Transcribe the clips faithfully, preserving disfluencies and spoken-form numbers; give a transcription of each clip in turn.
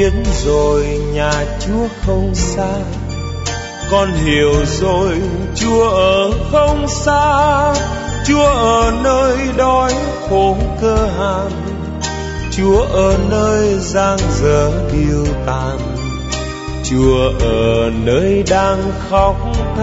biết rồi nhà Chúa không xa, con hiểu rồi Chúa ở không xa. Chúa ở nơi đói khổ cơ hàn, Chúa ở nơi giang dở điêu tàn, Chúa ở nơi đang khóc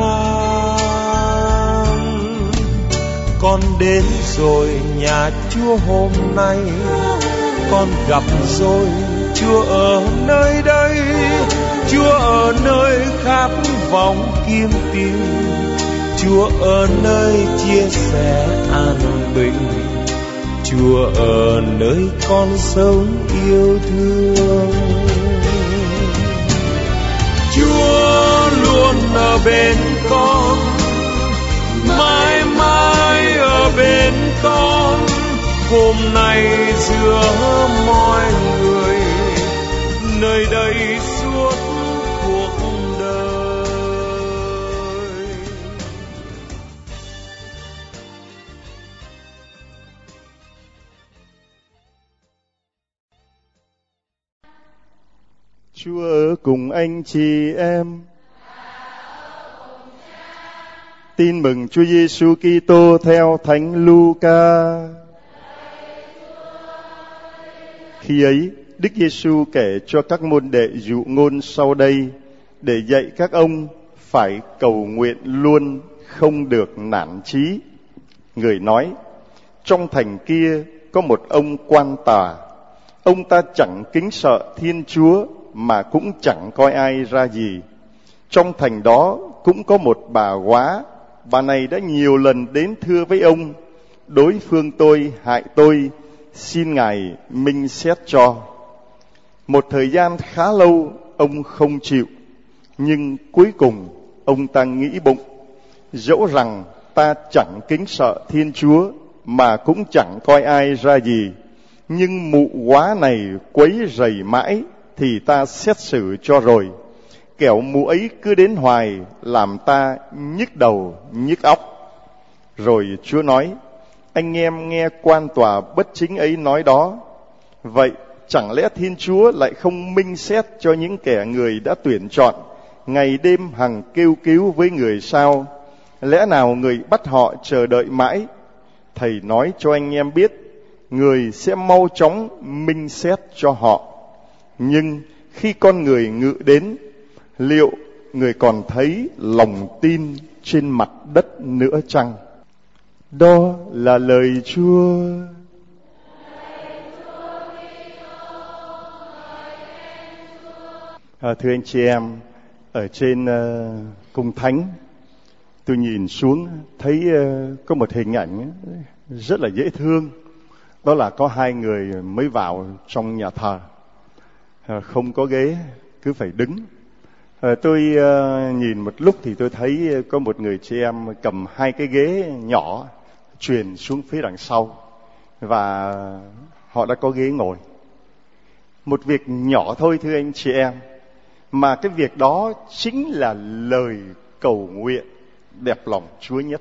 than. Con đến rồi nhà Chúa hôm nay, con gặp rồi Chúa ở nơi đây. Chúa ở nơi khát vọng kiếm tìm, Chúa ở nơi chia sẻ an bình, Chúa ở nơi con sống yêu thương. Chúa luôn ở bên con, mãi mãi ở bên con, hôm nay giữa mọi người, nơi đây suốt cuộc đời. Chúa ở cùng anh chị em. Tin mừng Chúa Giêsu Kitô theo Thánh Luca. Khi ấy, Đức Giêsu kể cho các môn đệ dụ ngôn sau đây để dạy các ông phải cầu nguyện luôn, không được nản chí. Người nói: trong thành kia có một ông quan tà, ông ta chẳng kính sợ Thiên Chúa mà cũng chẳng coi ai ra gì. Trong thành đó cũng có một bà góa, bà này đã nhiều lần đến thưa với ông: đối phương tôi hại tôi, xin Ngài minh xét cho. Một thời gian khá lâu ông không chịu, nhưng cuối cùng ông ta nghĩ bụng: dẫu rằng ta chẳng kính sợ Thiên Chúa mà cũng chẳng coi ai ra gì, nhưng mụ góa này quấy rầy mãi thì ta xét xử cho rồi. Kẻo mụ ấy cứ đến hoài làm ta nhức đầu nhức óc. Rồi Chúa nói: anh em nghe quan tòa bất chính ấy nói đó. Vậy chẳng lẽ Thiên Chúa lại không minh xét cho những kẻ người đã tuyển chọn, ngày đêm hằng kêu cứu với người sao? Lẽ nào người bắt họ chờ đợi mãi? Thầy nói cho anh em biết, người sẽ mau chóng minh xét cho họ. Nhưng khi con người ngự đến, liệu người còn thấy lòng tin trên mặt đất nữa chăng? Đó là lời Chúa. À, thưa anh chị em, ở trên uh, cung thánh, tôi nhìn xuống thấy uh, có một hình ảnh rất là dễ thương. Đó là có hai người mới vào trong nhà thờ, uh, không có ghế, cứ phải đứng. Uh, tôi uh, nhìn một lúc thì tôi thấy có một người chị em cầm hai cái ghế nhỏ truyền xuống phía đằng sau, và họ đã có ghế ngồi. Một việc nhỏ thôi thưa anh chị em, mà cái việc đó chính là lời cầu nguyện đẹp lòng Chúa nhất.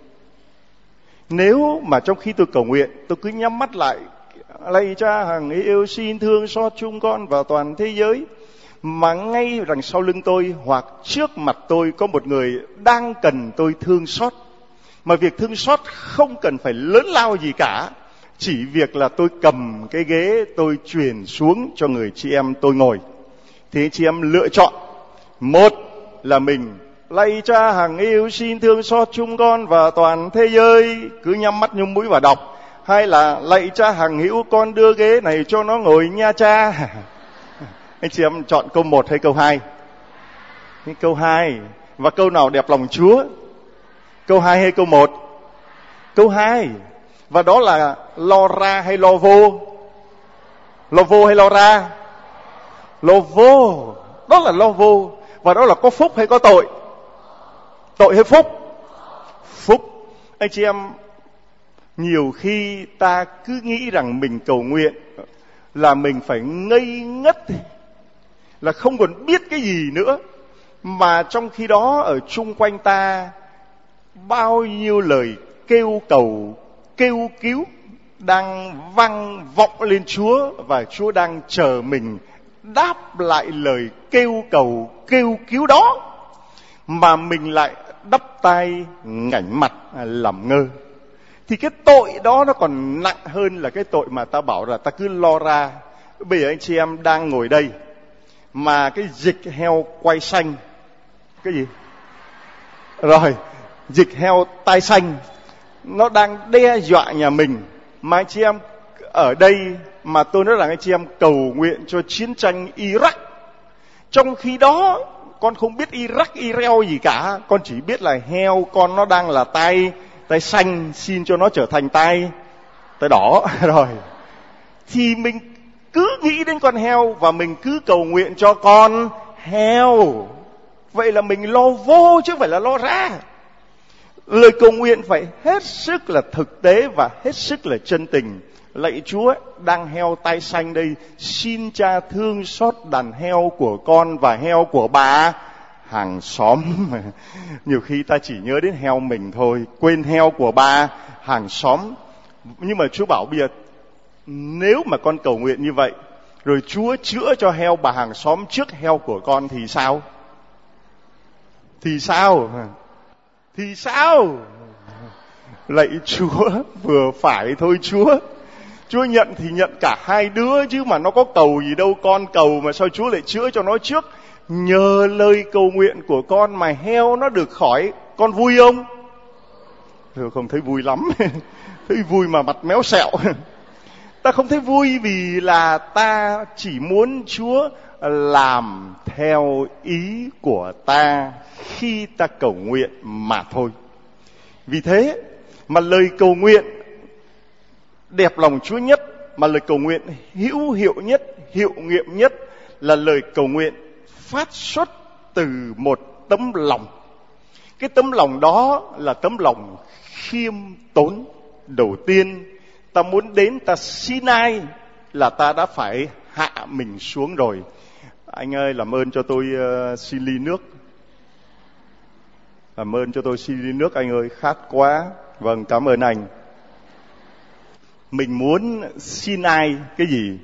Nếu mà trong khi tôi cầu nguyện, tôi cứ nhắm mắt lại: lạy Cha hằng yêu, xin thương xót chúng con và toàn thế giới, mà ngay đằng sau lưng tôi hoặc trước mặt tôi có một người đang cần tôi thương xót, mà việc thương xót không cần phải lớn lao gì cả, chỉ việc là tôi cầm cái ghế tôi truyền xuống cho người chị em tôi ngồi, thì chị em lựa chọn: một là mình lạy Cha hằng yêu, xin thương xót chúng con và toàn thế giới, cứ nhắm mắt nhúng mũi và đọc; hay là lạy Cha hằng hữu, con đưa ghế này cho nó ngồi nha Cha. Anh chị em chọn câu một hay câu hai? Câu hai. Và câu nào đẹp lòng Chúa? Câu hai hay câu một? Câu hai. Và đó là lo ra hay lo vô? Lo vô hay lo ra? Lo vô. Đó là lo vô. Và đó là có phúc hay có tội? Tội hay phúc? Phúc. Anh chị em, nhiều khi ta cứ nghĩ rằng mình cầu nguyện là mình phải ngây ngất, là không còn biết cái gì nữa. Mà trong khi đó ở chung quanh ta bao nhiêu lời kêu cầu, kêu cứu đang vang vọng lên Chúa, và Chúa đang chờ mình đáp lại lời kêu cầu kêu cứu đó, mà mình lại đắp tai ngảnh mặt làm ngơ, thì cái tội đó nó còn nặng hơn là cái tội mà ta bảo là ta cứ lo ra. Bây giờ anh chị em đang ngồi đây mà cái dịch heo quay xanh, cái gì rồi dịch heo tai xanh nó đang đe dọa nhà mình, mà anh chị em ở đây mà tôi nói rằng anh chị em cầu nguyện cho chiến tranh Iraq, trong khi đó con không biết Iraq Israel gì cả, con chỉ biết là heo con nó đang là tai tai xanh, xin cho nó trở thành tai tai đỏ rồi, thì mình cứ nghĩ đến con heo và mình cứ cầu nguyện cho con heo. Vậy là mình lo vô chứ không phải là lo ra. Lời cầu nguyện phải hết sức là thực tế và hết sức là chân tình. Lạy Chúa, đang heo tai xanh đây, xin Cha thương xót đàn heo của con và heo của bà hàng xóm. Nhiều khi ta chỉ nhớ đến heo mình thôi, quên heo của bà hàng xóm. Nhưng mà Chúa bảo bây giờ, nếu mà con cầu nguyện như vậy, rồi Chúa chữa cho heo bà hàng xóm trước heo của con thì sao? Thì sao? Thì sao? Lạy Chúa, vừa phải thôi Chúa. Chúa nhận thì nhận cả hai đứa chứ mà nó có cầu gì đâu, con cầu mà sao Chúa lại chữa cho nó trước? Nhờ lời cầu nguyện của con mà heo nó được khỏi, con vui không? Tôi không thấy vui lắm. Thấy vui mà mặt méo sẹo. Ta không thấy vui vì là ta chỉ muốn Chúa làm theo ý của ta khi ta cầu nguyện mà thôi. Vì thế mà lời cầu nguyện đẹp lòng Chúa nhất, mà lời cầu nguyện hữu hiệu nhất, hiệu nghiệm nhất là lời cầu nguyện phát xuất từ một tấm lòng. Cái tấm lòng đó là tấm lòng khiêm tốn. Đầu tiên ta muốn đến ta xin ai là ta đã phải hạ mình xuống rồi. Anh ơi, làm ơn cho tôi uh, xin ly nước. Làm ơn cho tôi xin ly nước anh ơi, khát quá. Vâng, cảm ơn anh. Mình muốn xin ai cái gì?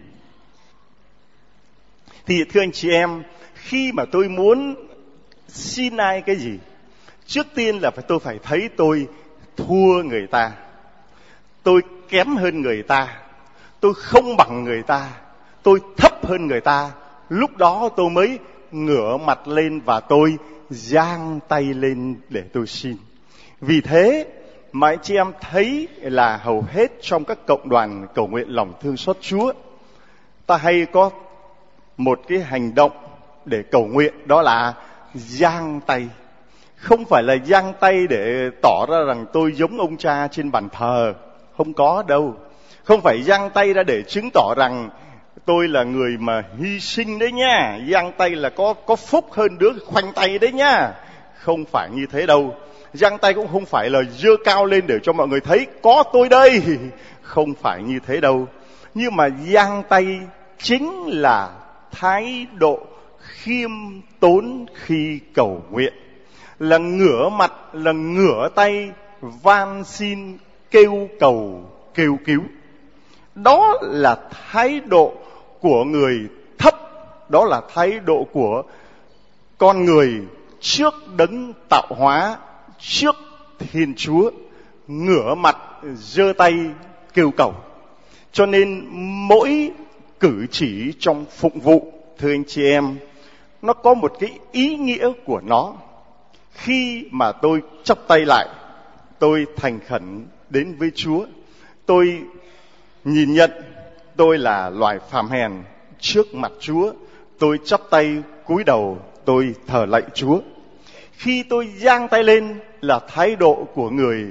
Thì thưa anh chị em, khi mà tôi muốn xin ai cái gì, trước tiên là phải tôi phải thấy tôi thua người ta, tôi kém hơn người ta, tôi không bằng người ta, tôi thấp hơn người ta. Lúc đó tôi mới ngửa mặt lên và tôi giang tay lên để tôi xin. Vì thế mà anh chị em thấy là hầu hết trong các cộng đoàn cầu nguyện lòng thương xót Chúa, ta hay có một cái hành động để cầu nguyện, đó là giang tay. Không phải là giang tay để tỏ ra rằng tôi giống ông cha trên bàn thờ, không có đâu. Không phải giang tay ra để chứng tỏ rằng tôi là người mà hy sinh đấy nha, giang tay là có có phúc hơn đứa khoanh tay đấy nha. Không phải như thế đâu. Giang tay cũng không phải là giơ cao lên để cho mọi người thấy có tôi đây. Không phải như thế đâu. Nhưng mà giang tay chính là thái độ khiêm tốn khi cầu nguyện, là ngửa mặt, là ngửa tay van xin kêu cầu kêu cứu. Đó là thái độ của người thấp, đó là thái độ của con người trước đấng tạo hóa, trước Thiên Chúa, ngửa mặt giơ tay kêu cầu. Cho nên mỗi cử chỉ trong phụng vụ, thưa anh chị em, nó có một cái ý nghĩa của nó. Khi mà tôi chắp tay lại, tôi thành khẩn đến với Chúa, tôi nhìn nhận tôi là loài phàm hèn trước mặt Chúa, tôi chắp tay cúi đầu, tôi thờ lạy Chúa. Khi tôi giang tay lên là thái độ của người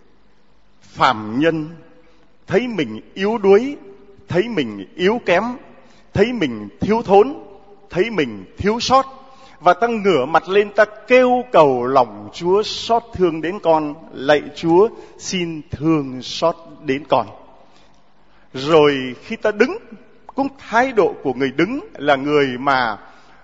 phàm nhân, thấy mình yếu đuối, thấy mình yếu kém, thấy mình thiếu thốn, thấy mình thiếu sót, và ta ngửa mặt lên, ta kêu cầu lòng Chúa xót thương đến con. Lạy Chúa, xin thương xót đến con. Rồi khi ta đứng, cũng thái độ của người đứng là người mà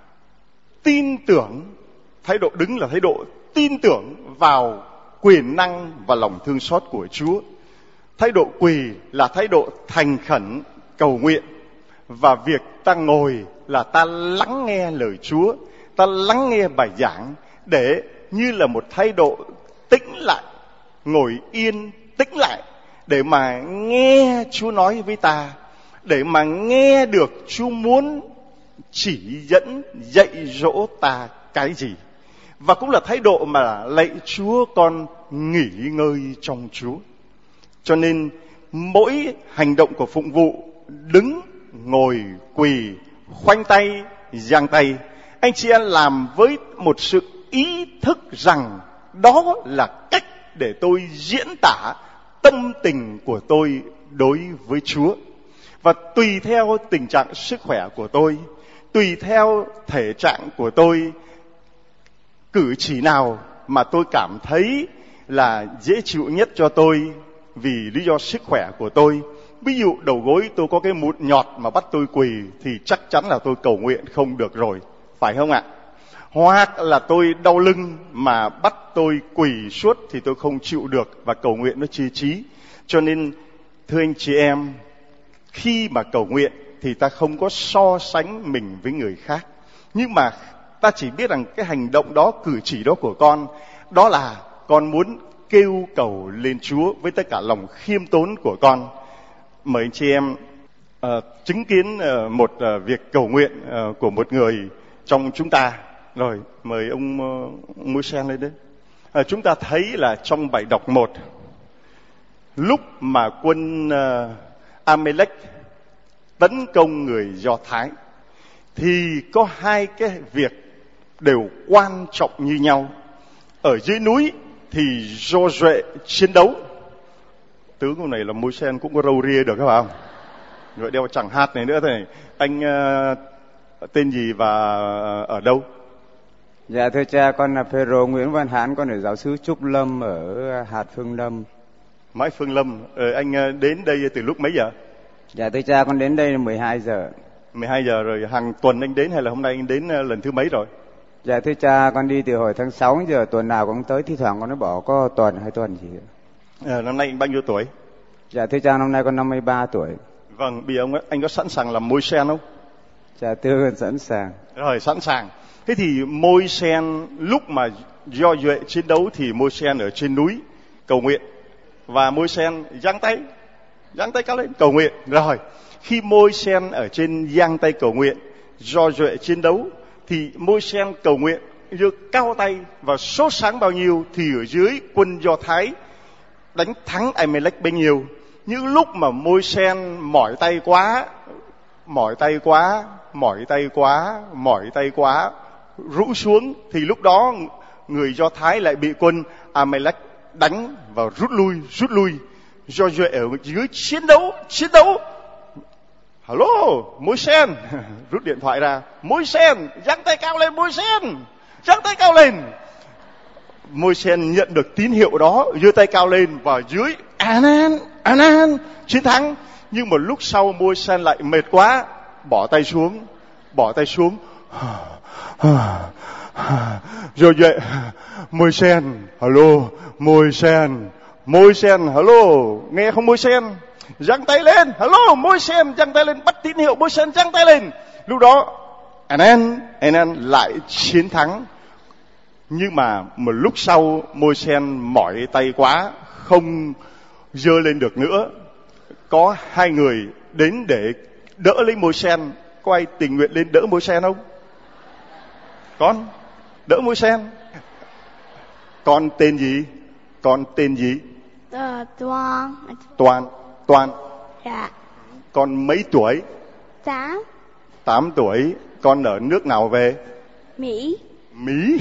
tin tưởng. Thái độ đứng là thái độ tin tưởng vào quyền năng và lòng thương xót của Chúa. Thái độ quỳ là thái độ thành khẩn cầu nguyện. Và việc ta ngồi là ta lắng nghe lời Chúa, ta lắng nghe bài giảng để như là một thái độ tĩnh lại, ngồi yên tĩnh lại để mà nghe Chúa nói với ta, để mà nghe được Chúa muốn chỉ dẫn dạy dỗ ta cái gì. Và cũng là thái độ mà lạy Chúa con nghỉ ngơi trong Chúa. Cho nên mỗi hành động của phụng vụ, đứng, ngồi, quỳ, khoanh tay, giang tay, anh chị em làm với một sự ý thức rằng đó là cách để tôi diễn tả tâm tình của tôi đối với Chúa. Và tùy theo tình trạng sức khỏe của tôi, tùy theo thể trạng của tôi, cử chỉ nào mà tôi cảm thấy là dễ chịu nhất cho tôi vì lý do sức khỏe của tôi. Ví dụ đầu gối tôi có cái mụn nhọt mà bắt tôi quỳ thì chắc chắn là tôi cầu nguyện không được rồi, phải không ạ? Hoặc là tôi đau lưng mà bắt tôi quỳ suốt thì tôi không chịu được và cầu nguyện nó chia trí. Cho nên thưa anh chị em, khi mà cầu nguyện thì ta không có so sánh mình với người khác, nhưng mà ta chỉ biết rằng cái hành động đó, cử chỉ đó của con, đó là con muốn kêu cầu lên Chúa với tất cả lòng khiêm tốn của con. Mời anh chị em uh, chứng kiến uh, một uh, việc cầu nguyện uh, của một người trong chúng ta. Rồi, mời ông uh, Môi Sen lên đấy. Uh, chúng ta thấy là trong bài đọc một, lúc mà quân uh, Amalek tấn công người Do Thái, thì có hai cái việc đều quan trọng như nhau. Ở dưới núi thì Giô-suê chiến đấu. Tướng hôm này là Môi Sen cũng có râu ria được không? Rồi đeo chẳng hạt này nữa này. Anh uh, tên gì và ở đâu? Dạ thưa cha, con là Phêrô Nguyễn Văn Hán, con ở giáo xứ Trúc Lâm ở hạt Phương Lâm. Mãi Phương Lâm. Ờ, anh đến đây từ lúc mấy giờ? Dạ thưa cha, con đến đây mười hai giờ. mười hai giờ rồi, hàng tuần anh đến hay là hôm nay anh đến lần thứ mấy rồi? Dạ thưa cha, con đi từ hồi tháng sáu giờ, tuần nào cũng tới, thi thoảng con nó bỏ có tuần hai tuần gì. À, năm nay anh bao nhiêu tuổi? Dạ thưa cha, năm nay con năm mươi ba tuổi. Vâng, bây giờ ông, anh có sẵn sàng làm Môi Sen không? Dạ thưa con sẵn sàng. Rồi, sẵn sàng. Thế thì Môi Sen lúc mà Giô-suê chiến đấu thì Môi Sen ở trên núi cầu nguyện. Và Môi Sen giang tay, giang tay cao lên cầu nguyện. Rồi, khi Môi Sen ở trên giang tay cầu nguyện, Giô-suê chiến đấu, thì Môi Sen cầu nguyện giơ cao tay và sốt sáng bao nhiêu thì ở dưới quân Do Thái đánh thắng Amalek bấy nhiêu. Những lúc mà Môi Sen mỏi tay quá, mỏi tay quá, mỏi tay quá, mỏi tay quá, rũ xuống, thì lúc đó người Do Thái lại bị quân Amalek đánh và rút lui, rút lui. Giô-suê ở dưới chiến đấu, chiến đấu. Hello, Môi Sen, rút điện thoại ra. Môi Sen, giang tay cao lên, Môi Sen, giang tay cao lên. Môi Sen nhận được tín hiệu đó, giơ tay cao lên và dưới Anan, Anan, chiến thắng. Nhưng một lúc sau Môi Sen lại mệt quá, bỏ tay xuống, bỏ tay xuống. Rồi vậy, Môi Sen, hello, Môi Sen, Môi Sen, hello, nghe không Môi Sen? Giang tay lên, hello, Môi Sen, giang tay lên, bắt tín hiệu, Môi Sen giang tay lên. Lúc đó, Anan, Anan lại chiến thắng. Nhưng mà một lúc sau, Môi Sen mỏi tay quá, không giơ lên được nữa. Có hai người đến để đỡ lấy Môi Sen. Có ai tình nguyện lên đỡ Môi Sen không? Con, đỡ Môi Sen. Con tên gì? Con tên gì? Ờ, Toàn. Toàn. Toàn. Dạ. Con mấy tuổi? Tám. Tám tuổi. Con ở nước nào về? Mỹ. Mỹ.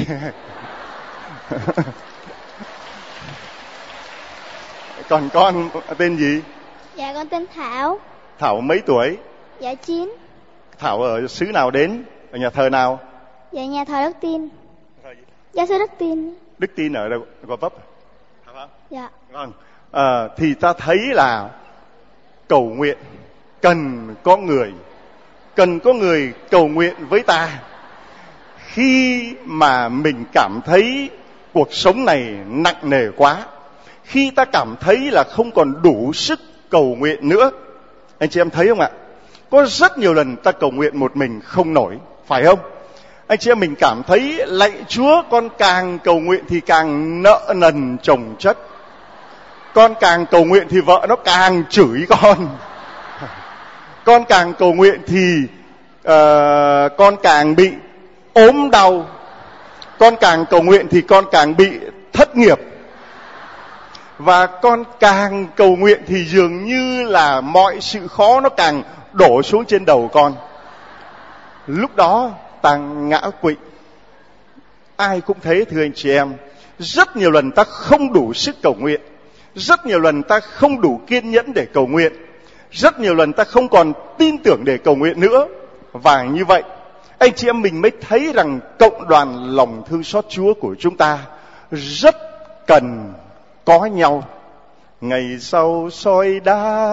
Còn con tên gì? Dạ con tên Thảo. Thảo mấy tuổi? Dạ chín. Thảo ở xứ nào đến? Ở nhà thờ nào? Dạ nhà thờ Đức Tin. Giáo sư Đức Tin. Đức Tin ở đâu? Gò Vấp. Dạ. Vâng. À, thì ta thấy là cầu nguyện cần có người, cần có người cầu nguyện với ta. Khi mà mình cảm thấy cuộc sống này nặng nề quá, khi ta cảm thấy là không còn đủ sức cầu nguyện nữa, anh chị em thấy không ạ? Có rất nhiều lần ta cầu nguyện một mình không nổi, phải không? Anh chị em mình cảm thấy lạy Chúa, con càng cầu nguyện thì càng nợ nần chồng chất. Con càng cầu nguyện thì vợ nó càng chửi con. Con càng cầu nguyện thì uh, con càng bị ốm đau. Con càng cầu nguyện thì con càng bị thất nghiệp. Và con càng cầu nguyện thì dường như là mọi sự khó nó càng đổ xuống trên đầu con. Lúc đó ta ngã quỵ. Ai cũng thế thưa anh chị em. Rất nhiều lần ta không đủ sức cầu nguyện. Rất nhiều lần ta không đủ kiên nhẫn để cầu nguyện. Rất nhiều lần ta không còn tin tưởng để cầu nguyện nữa. Và như vậy, anh chị em mình mới thấy rằng cộng đoàn lòng thương xót Chúa của chúng ta rất cần có nhau. Ngày sau soi đá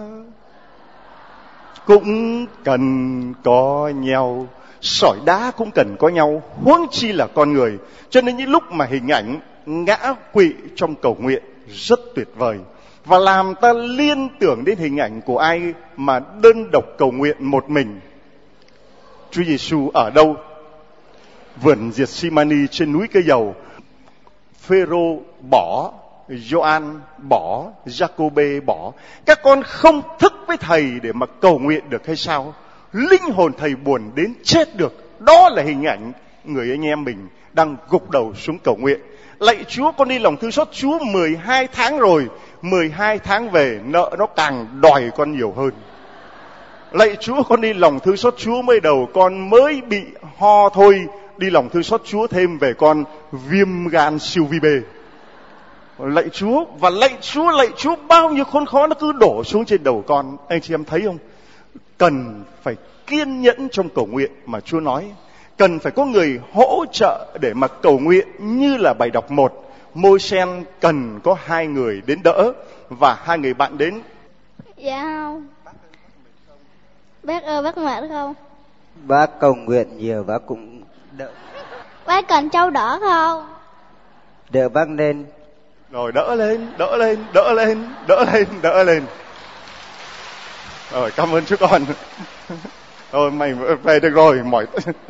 cũng cần có nhau. Sỏi đá cũng cần có nhau, huống chi là con người. Cho nên những lúc mà hình ảnh ngã quỵ trong cầu nguyện rất tuyệt vời, và làm ta liên tưởng đến hình ảnh của ai mà đơn độc cầu nguyện một mình. Chúa Giêsu ở đâu? Vườn Gethsemane trên núi Cây Dầu. Phêrô bỏ, Gioan bỏ, Giacôbê bỏ. Các con không thức với thầy để mà cầu nguyện được hay sao? Linh hồn thầy buồn đến chết được. Đó là hình ảnh người anh em mình đang gục đầu xuống cầu nguyện. Lạy Chúa, con đi lòng thương xót Chúa mười hai tháng rồi. mười hai tháng về nợ nó càng đòi con nhiều hơn. Lạy Chúa, con đi lòng thương xót Chúa mới đầu con mới bị ho thôi. Đi lòng thương xót Chúa thêm về con viêm gan siêu vi B. Lạy Chúa, và lạy Chúa, lạy Chúa, bao nhiêu khốn khó nó cứ đổ xuống trên đầu con. Anh chị em thấy không? Cần phải kiên nhẫn trong cầu nguyện mà Chúa nói. Cần phải có người hỗ trợ để mà cầu nguyện, như là bài đọc một. Môi-sen cần có hai người đến đỡ, và hai người bạn đến. Dạ không. Bác ơi, bác mệt không? Bác cầu nguyện nhiều bác cũng đỡ. Bác cần trâu đỡ không? Đỡ bác lên. Rồi đỡ lên, đỡ lên, đỡ lên, đỡ lên, đỡ lên. Rồi cảm ơn chú con. Rồi mày về được rồi, mỏi.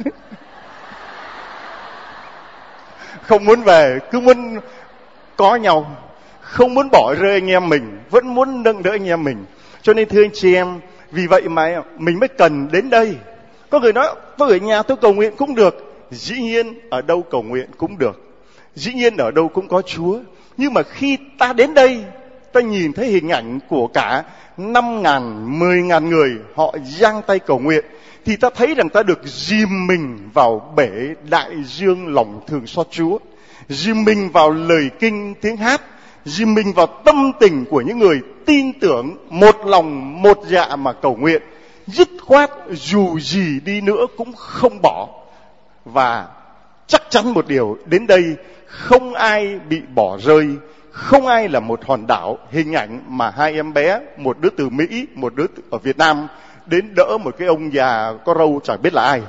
Không muốn về, cứ muốn có nhau, không muốn bỏ rơi anh em mình, vẫn muốn nâng đỡ anh em mình. Cho nên thưa anh chị em, vì vậy mà mình mới cần đến đây. Có người nói, tôi ở nhà tôi cầu nguyện cũng được. Dĩ nhiên ở đâu cầu nguyện cũng được. Dĩ nhiên ở đâu cũng có Chúa. Nhưng mà khi ta đến đây, ta nhìn thấy hình ảnh của cả năm ngàn, mười ngàn người họ giang tay cầu nguyện, thì ta thấy rằng ta được dìm mình vào bể đại dương lòng thương xót Chúa, dìm mình vào lời kinh tiếng hát, dìm mình vào tâm tình của những người tin tưởng một lòng một dạ mà cầu nguyện, dứt khoát dù gì đi nữa cũng không bỏ. Và chắc chắn một điều, đến đây không ai bị bỏ rơi, không ai là một hòn đảo. Hình ảnh mà hai em bé, một đứa từ Mỹ, một đứa ở Việt Nam, đến đỡ một cái ông già có râu chẳng biết là ai,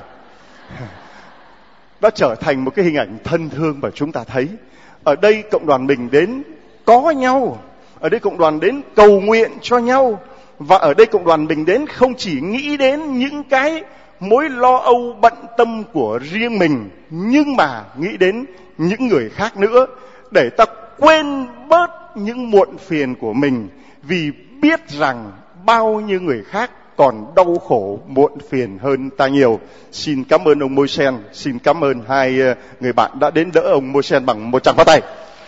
đã trở thành một cái hình ảnh thân thương mà chúng ta thấy. Ở đây cộng đoàn mình đến có nhau, ở đây cộng đoàn đến cầu nguyện cho nhau, và ở đây cộng đoàn mình đến không chỉ nghĩ đến những cái mối lo âu bận tâm của riêng mình, nhưng mà nghĩ đến những người khác nữa, để ta quên bớt những muộn phiền của mình, vì biết rằng bao nhiêu người khác còn đau khổ muộn phiền hơn ta nhiều. Xin cảm ơn ông Môi-sen, xin cảm ơn hai người bạn đã đến đỡ ông Môi-sen bằng một tràng pháo tay.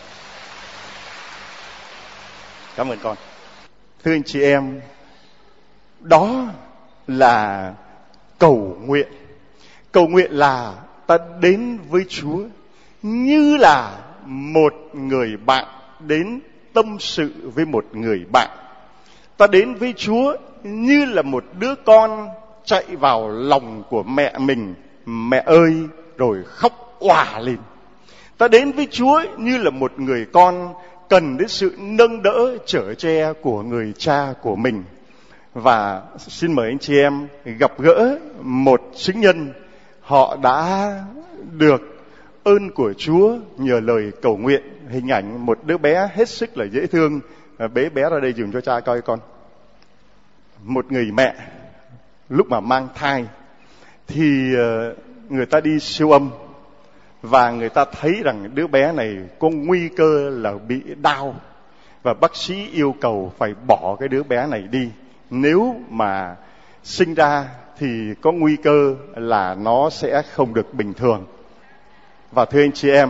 Cảm ơn con. Thưa anh chị em, đó là cầu nguyện. Cầu nguyện là ta đến với Chúa như là một người bạn đến tâm sự với một người bạn. Ta đến với Chúa như là một đứa con chạy vào lòng của mẹ mình, mẹ ơi, rồi khóc òa lên. Ta đến với Chúa như là một người con cần đến sự nâng đỡ chở che của người cha của mình. Và xin mời anh chị em gặp gỡ một chứng nhân, họ đã được ơn của Chúa nhờ lời cầu nguyện. Hình ảnh một đứa bé hết sức là dễ thương. Bế bé ra đây dùm cho cha coi con. Một người mẹ lúc mà mang thai thì người ta đi siêu âm và người ta thấy rằng đứa bé này có nguy cơ là bị đau, và bác sĩ yêu cầu phải bỏ cái đứa bé này đi. Nếu mà sinh ra thì có nguy cơ là nó sẽ không được bình thường. Và thưa anh chị em,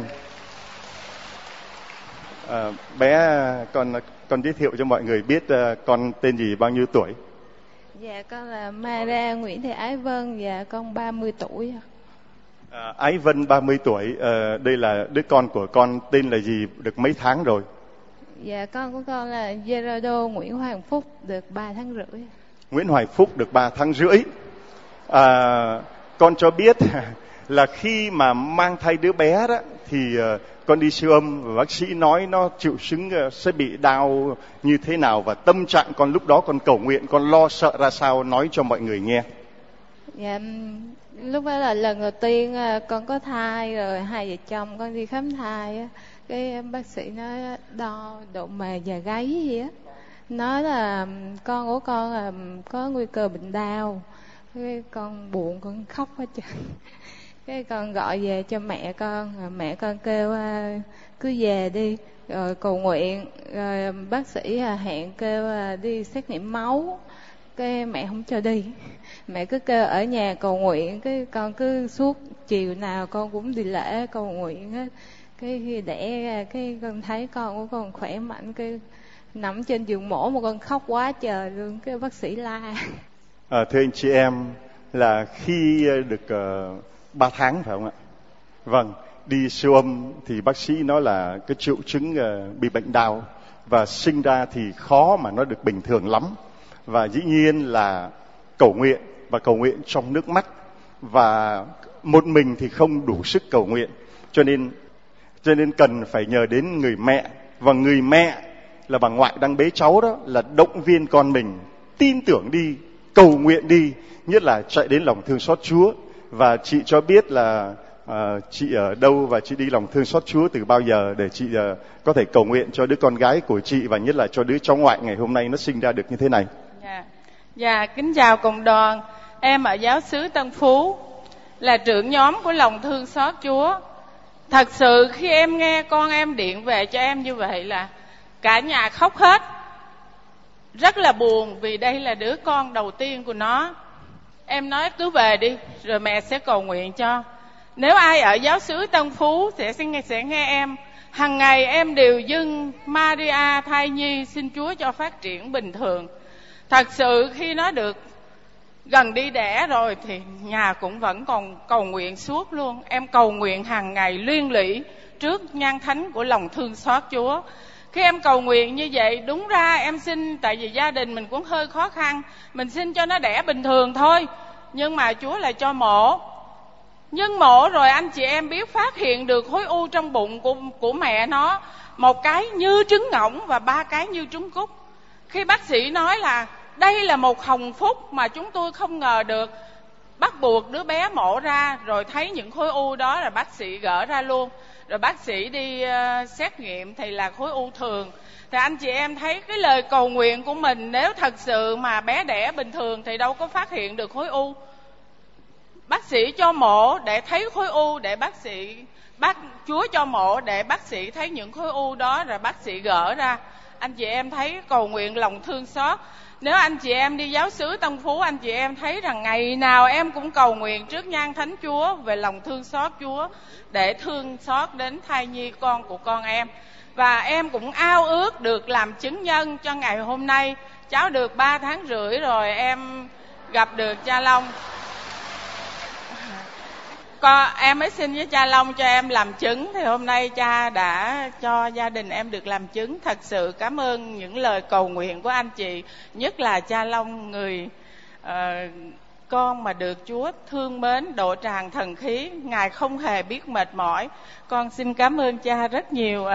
à, bé con con giới thiệu cho mọi người biết uh, con tên gì, bao nhiêu tuổi? Dạ con là Maria Nguyễn Thị Ái Vân, dạ con ba mươi tuổi. À, Ái Vân ba mươi tuổi, à, đây là đứa con của con tên là gì, được mấy tháng rồi? Dạ con của con là Gerardo Nguyễn Hoàng Phúc, được ba tháng rưỡi. Nguyễn Hoài Phúc được ba tháng rưỡi. À, con cho biết là khi mà mang thai đứa bé đó thì uh, con đi siêu âm và bác sĩ nói nó triệu chứng uh, sẽ bị đau như thế nào, và tâm trạng con lúc đó con cầu nguyện, con lo sợ ra sao, nói cho mọi người nghe. Dạ lúc đó là lần đầu tiên con có thai, rồi hai vợ chồng con đi khám thai, cái bác sĩ nói đo độ mề và gáy gì á, nói là con của con là có nguy cơ bệnh đau. Cái con buồn, con khóc hết trơn. Cái con gọi về cho mẹ con, mẹ con kêu cứ về đi rồi cầu nguyện, rồi bác sĩ hẹn kêu đi xét nghiệm máu. Cái mẹ không cho đi, mẹ cứ kêu ở nhà cầu nguyện. Cái con cứ suốt chiều nào con cũng đi lễ cầu nguyện hết. Cái khi đẻ ra cái con thấy con của con khỏe mạnh, cái nằm trên giường mổ mà con khóc quá trời luôn. Cái bác sĩ la. À, thưa anh chị em, là khi được ba uh, tháng phải không ạ? Vâng, đi siêu âm thì bác sĩ nói là cái triệu chứng uh, bị bệnh đau, và sinh ra thì khó mà nó được bình thường lắm. Và dĩ nhiên là cầu nguyện, và cầu nguyện trong nước mắt, và một mình thì không đủ sức cầu nguyện, cho nên cho nên cần phải nhờ đến người mẹ. Và người mẹ là bà ngoại đang bế cháu đó, là động viên con mình tin tưởng đi, cầu nguyện đi, nhất là chạy đến lòng thương xót Chúa. Và chị cho biết là à, chị ở đâu và chị đi lòng thương xót Chúa từ bao giờ, để chị à, có thể cầu nguyện cho đứa con gái của chị, và nhất là cho đứa cháu ngoại ngày hôm nay nó sinh ra được như thế này. Dạ, dạ kính chào cộng đoàn. Em ở giáo xứ Tân Phú, là trưởng nhóm của lòng thương xót Chúa. Thật sự khi em nghe con em điện về cho em như vậy là cả nhà khóc hết. Rất là buồn vì đây là đứa con đầu tiên của nó. Em nói cứ về đi, rồi mẹ sẽ cầu nguyện cho. Nếu ai ở giáo xứ Tân Phú sẽ, sẽ nghe em. Hằng ngày em đều dâng Maria thai nhi xin Chúa cho phát triển bình thường. Thật sự khi nó được gần đi đẻ rồi thì nhà cũng vẫn còn cầu nguyện suốt luôn. Em cầu nguyện hàng ngày liên lụy trước nhan thánh của lòng thương xót Chúa. Khi em cầu nguyện như vậy, đúng ra em xin, tại vì gia đình mình cũng hơi khó khăn, mình xin cho nó đẻ bình thường thôi. Nhưng mà Chúa lại cho mổ. Nhưng mổ rồi anh chị em biết phát hiện được khối u trong bụng của, của mẹ nó. Một cái như trứng ngỗng và ba cái như trứng cút. Khi bác sĩ nói là đây là một hồng phúc mà chúng tôi không ngờ được, bắt buộc đứa bé mổ ra, rồi thấy những khối u đó là bác sĩ gỡ ra luôn. Rồi bác sĩ đi uh, xét nghiệm thì là khối u thường. Thì anh chị em thấy cái lời cầu nguyện của mình, nếu thật sự mà bé đẻ bình thường thì đâu có phát hiện được khối u. Bác sĩ cho mổ để thấy khối u, để bác sĩ bác Chúa cho mổ để bác sĩ thấy những khối u đó rồi bác sĩ gỡ ra. Anh chị em thấy cầu nguyện lòng thương xót. Nếu anh chị em đi giáo xứ Tân Phú, anh chị em thấy rằng ngày nào em cũng cầu nguyện trước nhan thánh Chúa về lòng thương xót Chúa, để thương xót đến thai nhi con của con em. Và em cũng ao ước được làm chứng nhân cho ngày hôm nay. Cháu được ba tháng rưỡi rồi em gặp được cha Long. Con, em mới xin với cha Long cho em làm chứng, thì hôm nay cha đã cho gia đình em được làm chứng. Thật sự cảm ơn những lời cầu nguyện của anh chị, nhất là cha Long, người uh, con mà được Chúa thương mến, độ tràn thần khí, Ngài không hề biết mệt mỏi. Con xin cảm ơn cha rất nhiều.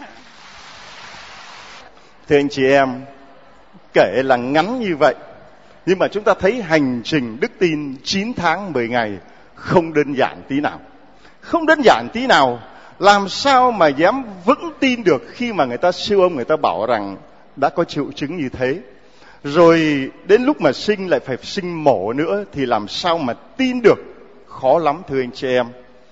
Thưa anh chị em, kể là ngắn như vậy, nhưng mà chúng ta thấy hành trình đức tin chín tháng mười ngày không đơn giản tí nào. Không đơn giản tí nào. Làm sao mà dám vững tin được khi mà người ta siêu âm, người ta bảo rằng đã có triệu chứng như thế. Rồi đến lúc mà sinh lại phải sinh mổ nữa, thì làm sao mà tin được? Khó lắm thưa anh chị em.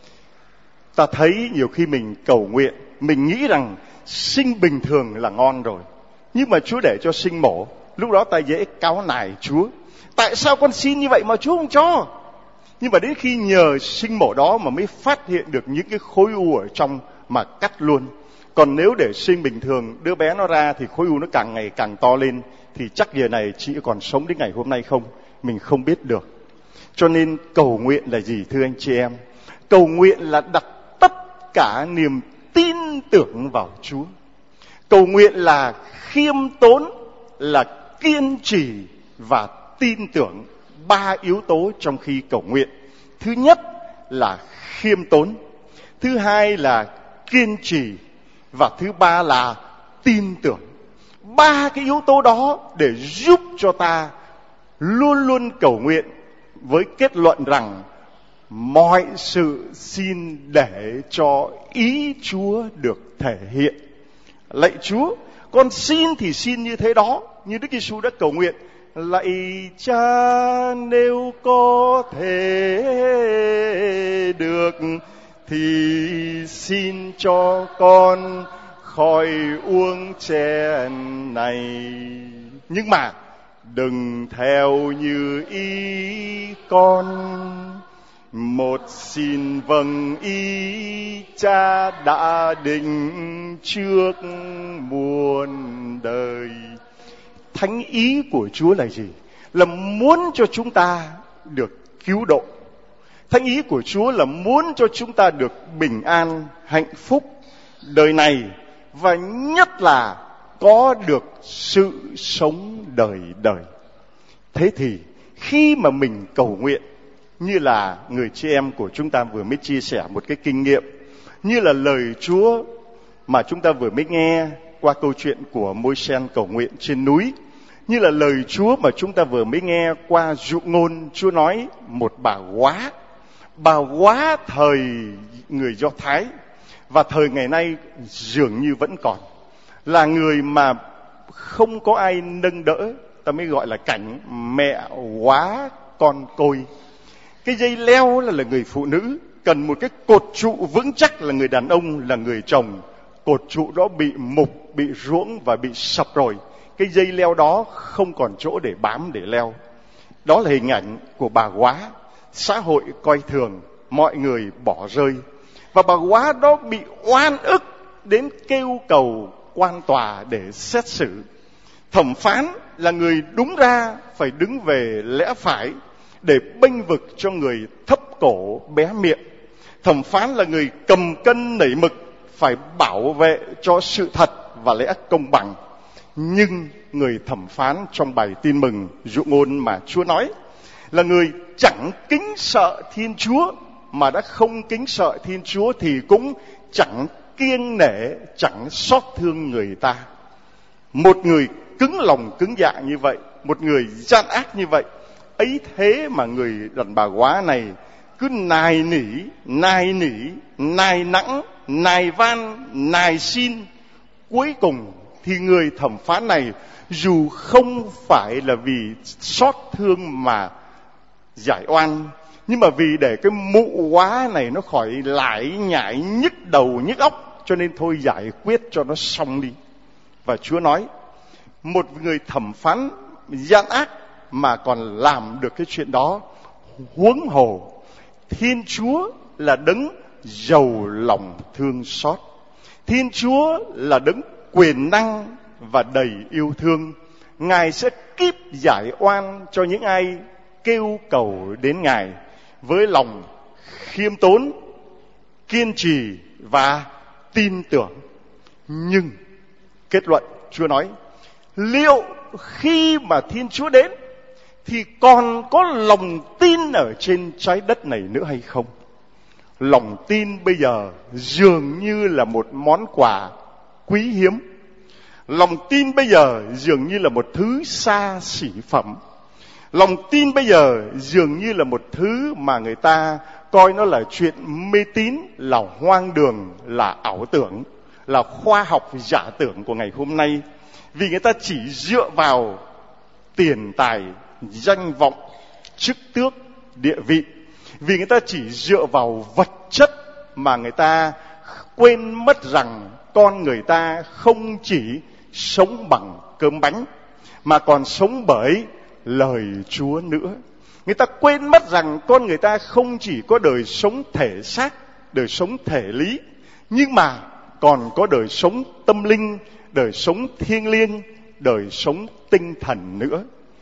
Ta thấy nhiều khi mình cầu nguyện, mình nghĩ rằng sinh bình thường là ngon rồi, nhưng mà Chúa để cho sinh mổ, lúc đó ta dễ cáu nài Chúa. Tại sao con xin như vậy mà Chúa không cho? Nhưng mà đến khi nhờ sinh mổ đó mà mới phát hiện được những cái khối u ở trong mà cắt luôn. Còn nếu để sinh bình thường, đứa bé nó ra thì khối u nó càng ngày càng to lên, thì chắc giờ này chị còn sống đến ngày hôm nay không? Mình không biết được. Cho nên cầu nguyện là gì thưa anh chị em? Cầu nguyện là đặt tất cả niềm tin tưởng vào Chúa. Cầu nguyện là khiêm tốn, là kiên trì và tin tưởng. Ba yếu tố trong khi cầu nguyện. Thứ nhất là khiêm tốn, thứ hai là kiên trì, và thứ ba là tin tưởng. Ba cái yếu tố đó để giúp cho ta luôn luôn cầu nguyện với kết luận rằng mọi sự xin để cho ý Chúa được thể hiện. Lạy Chúa, con xin thì xin như thế đó, như Đức Giêsu đã cầu nguyện: lạy Cha, nếu có thể được thì xin cho con khỏi uống chén này, nhưng mà đừng theo như ý con. Một xin vâng ý Cha đã định trước muôn đời. Thánh ý của Chúa là gì? Là muốn cho chúng ta được cứu độ. Thánh ý của Chúa là muốn cho chúng ta được bình an, hạnh phúc đời này, và nhất là có được sự sống đời đời. Thế thì khi mà mình cầu nguyện, như là người chị em của chúng ta vừa mới chia sẻ một cái kinh nghiệm, như là lời Chúa mà chúng ta vừa mới nghe qua câu chuyện của Môi-se cầu nguyện trên núi, như là lời Chúa mà chúng ta vừa mới nghe qua dụ ngôn Chúa nói một bà góa, bà góa thời người Do Thái, và thời ngày nay dường như vẫn còn, là người mà không có ai nâng đỡ, ta mới gọi là cảnh mẹ góa con côi. Cái dây leo là, là người phụ nữ, cần một cái cột trụ vững chắc là người đàn ông, là người chồng. Cột trụ đó bị mục, bị ruỗng và bị sập rồi. Cái dây leo đó không còn chỗ để bám, để leo. Đó là hình ảnh của bà góa. Xã hội coi thường, mọi người bỏ rơi. Và bà góa đó bị oan ức đến kêu cầu quan tòa để xét xử. Thẩm phán là người đúng ra phải đứng về lẽ phải để bênh vực cho người thấp cổ bé miệng. Thẩm phán là người cầm cân nảy mực, phải bảo vệ cho sự thật và lẽ công bằng. Nhưng người thẩm phán trong bài tin mừng dụ ngôn mà Chúa nói là người chẳng kính sợ Thiên Chúa, mà đã không kính sợ Thiên Chúa thì cũng chẳng kiêng nể, chẳng xót thương người ta. Một người cứng lòng cứng dạ như vậy, một người gian ác như vậy, ấy thế mà người đàn bà góa này cứ nài nỉ, nài nỉ, nài nẵng, nài van, nài xin. Cuối cùng thì người thẩm phán này, dù không phải là vì xót thương mà giải oan, nhưng mà vì để cái mụ góa này nó khỏi lải nhải nhức đầu nhức óc, cho nên thôi giải quyết cho nó xong đi. Và Chúa nói, một người thẩm phán gian ác mà còn làm được cái chuyện đó, huống hồ Thiên Chúa là đấng giàu lòng thương xót. Thiên Chúa là đấng quyền năng và đầy yêu thương. Ngài sẽ kíp giải oan cho những ai kêu cầu đến Ngài với lòng khiêm tốn, kiên trì và tin tưởng. Nhưng kết luận Chúa nói, liệu khi mà Thiên Chúa đến thì còn có lòng tin ở trên trái đất này nữa hay không? Lòng tin bây giờ dường như là một món quà quý hiếm. Lòng tin bây giờ dường như là một thứ xa xỉ phẩm. Lòng tin bây giờ dường như là một thứ mà người ta coi nó là chuyện mê tín, là hoang đường, là ảo tưởng, là khoa học giả tưởng của ngày hôm nay. Vì người ta chỉ dựa vào tiền tài, danh vọng, chức tước, địa vị. Vì người ta chỉ dựa vào vật chất mà người ta quên mất rằng con người ta không chỉ sống bằng cơm bánh mà còn sống bởi lời Chúa nữa. Người ta quên mất rằng con người ta không chỉ có đời sống thể xác, đời sống thể lý, nhưng mà còn có đời sống tâm linh, đời sống thiêng liêng, đời sống tinh thần nữa.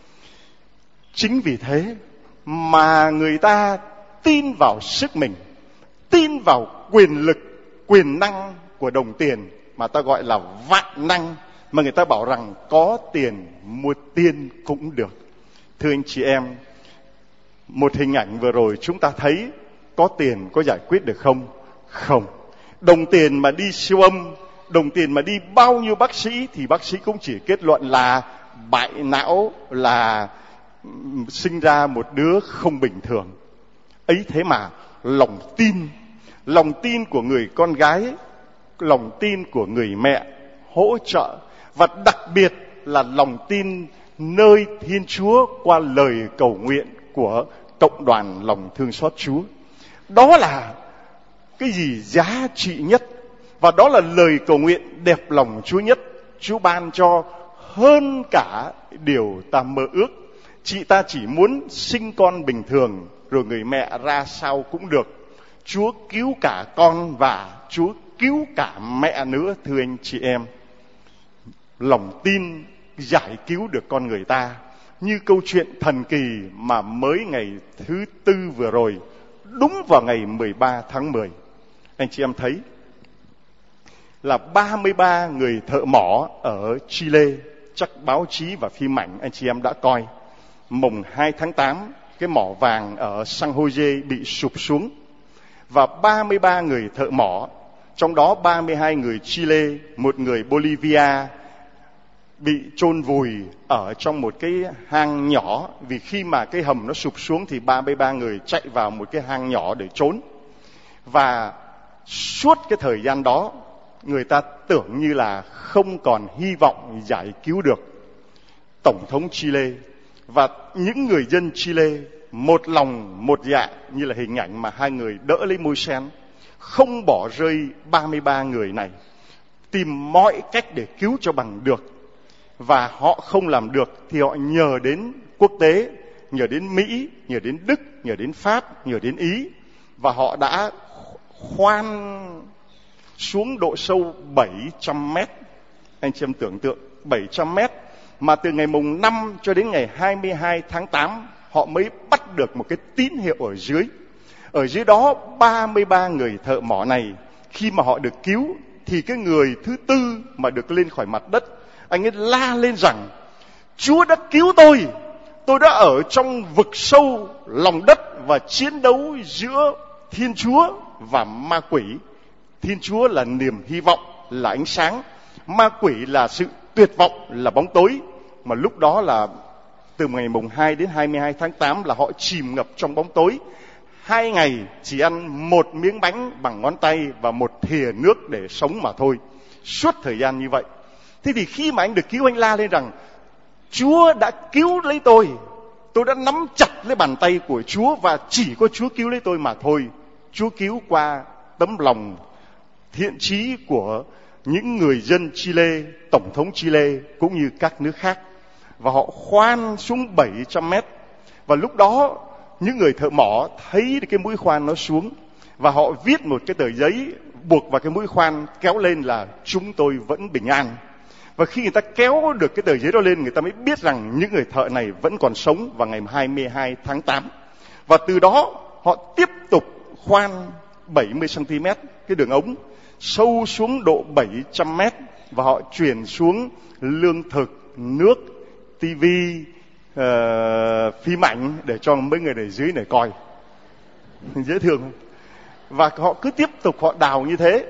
Chính vì thế mà người ta tin vào sức mình, tin vào quyền lực, quyền năng của đồng tiền mà ta gọi là vạn năng, mà người ta bảo rằng có tiền mua tiên cũng được. Thưa anh chị em, một hình ảnh vừa rồi chúng ta thấy có tiền có giải quyết được không? Không. Đồng tiền mà đi siêu âm, đồng tiền mà đi bao nhiêu bác sĩ thì bác sĩ cũng chỉ kết luận là bại não, là sinh ra một đứa không bình thường. Ấy thế mà lòng tin, lòng tin của người con gái, lòng tin của người mẹ hỗ trợ, và đặc biệt là lòng tin nơi Thiên Chúa qua lời cầu nguyện của cộng đoàn lòng thương xót Chúa. Đó là cái gì giá trị nhất, và đó là lời cầu nguyện đẹp lòng Chúa nhất. Chúa ban cho hơn cả điều ta mơ ước. Chị ta chỉ muốn sinh con bình thường, rồi người mẹ ra sao cũng được. Chúa cứu cả con và Chúa cứu cả mẹ nữa, thưa anh chị em. Lòng tin giải cứu được con người ta. Như câu chuyện thần kỳ mà mới ngày thứ tư vừa rồi, đúng vào ngày mười ba tháng mười, anh chị em thấy là ba mươi ba người thợ mỏ ở Chile, chắc báo chí và phim ảnh anh chị em đã coi. Mùng hai tháng tám, cái mỏ vàng ở San Jose bị sụp xuống, và ba mươi ba người thợ mỏ, trong đó ba mươi hai người Chile, một người Bolivia, bị chôn vùi ở trong một cái hang nhỏ. Vì khi mà cái hầm nó sụp xuống thì ba mươi ba người chạy vào một cái hang nhỏ để trốn. Và suốt cái thời gian đó, người ta tưởng như là không còn hy vọng giải cứu được Tổng thống Chile. Và những người dân Chile một lòng một dạ, như là hình ảnh mà hai người đỡ lấy môi sen, không bỏ rơi ba mươi ba người này, tìm mọi cách để cứu cho bằng được. Và họ không làm được thì họ nhờ đến quốc tế, nhờ đến Mỹ, nhờ đến Đức, nhờ đến Pháp, nhờ đến Ý. Và họ đã khoan xuống độ sâu bảy trăm mét. Anh chị em tưởng tượng bảy trăm mét, mà từ ngày mùng năm cho đến ngày hai mươi hai tháng tám họ mới bắt được một cái tín hiệu ở dưới. Ở dưới đó ba mươi ba người thợ mỏ này, khi mà họ được cứu thì cái người thứ tư mà được lên khỏi mặt đất, anh ấy la lên rằng: Chúa đã cứu tôi, tôi đã ở trong vực sâu lòng đất và chiến đấu giữa Thiên Chúa và ma quỷ. Thiên Chúa là niềm hy vọng, là ánh sáng. Ma quỷ là sự tuyệt vọng, là bóng tối. Mà lúc đó là từ ngày mùng hai đến hai mươi hai tháng tám là họ chìm ngập trong bóng tối. Hai ngày chỉ ăn một miếng bánh bằng ngón tay và một thìa nước để sống mà thôi. Suốt thời gian như vậy. Thế thì khi mà anh được cứu, anh la lên rằng: Chúa đã cứu lấy tôi, tôi đã nắm chặt lấy bàn tay của Chúa và chỉ có Chúa cứu lấy tôi mà thôi. Chúa cứu qua tấm lòng thiện chí của những người dân Chile, Tổng thống Chile cũng như các nước khác. Và họ khoan xuống bảy trăm mét. Và lúc đó những người thợ mỏ thấy cái mũi khoan nó xuống, và họ viết một cái tờ giấy buộc vào cái mũi khoan, kéo lên là chúng tôi vẫn bình an. Và khi người ta kéo được cái tờ giấy đó lên, người ta mới biết rằng những người thợ này vẫn còn sống vào ngày hai mươi hai tháng tám. Và từ đó họ tiếp tục khoan bảy mươi xăng ti mét cái đường ống sâu xuống độ bảy trăm mét, và họ chuyển xuống lương thực, nước, tivi, uh, phim ảnh để cho mấy người ở dưới này coi. Dễ thương không? Và họ cứ tiếp tục họ đào như thế.